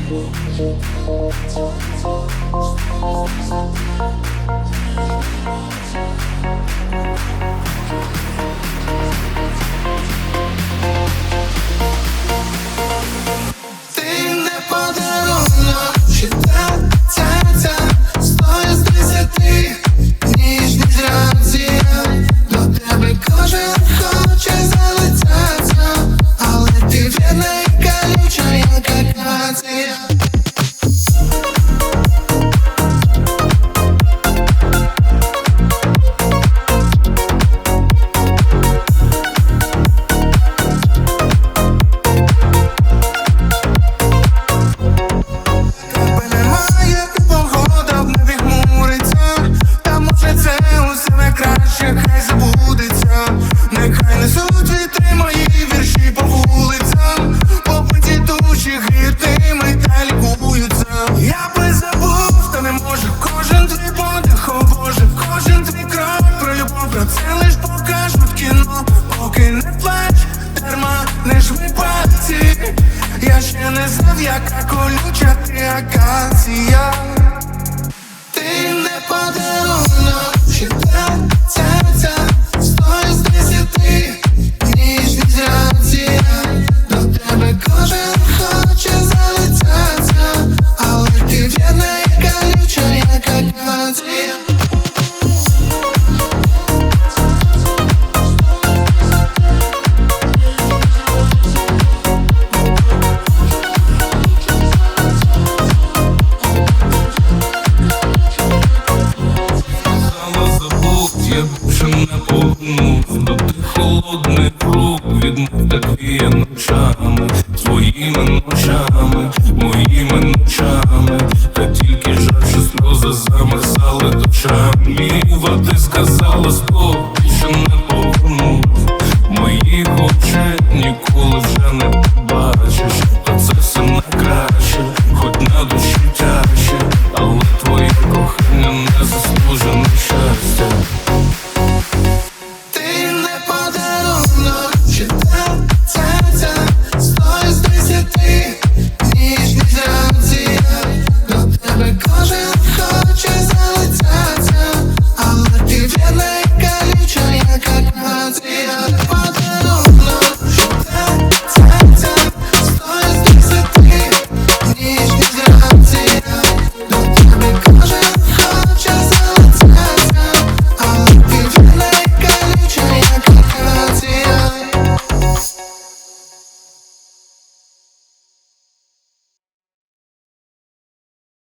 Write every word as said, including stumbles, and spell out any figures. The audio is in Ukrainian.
Ти не подарунок, чи та ця стою з десяти, ніжність реакція. До тебе кожен хоче залицятися, але ти вірна і колюча, як акація. Хай забудеться, нехай несуть вітри мої вірші по вулицям, побиті душі грітими та лікуються. Я би забув, та не можу. Кожен твій подих, о Боже, кожен твій крок про любов, про це лиш покажуть в кіно. Поки не плач, дарма не жми пальці. Я ще не знав, яка колюча ти акація. Ти не подарунок, чи та ця стою з десяти, ніжність реакція. До тебе кожен хоче залицятися, але ти вірна і колюча, як акація. Я більше не повернусь до тих холодних рук, від них так віє ночами, своїми ночами.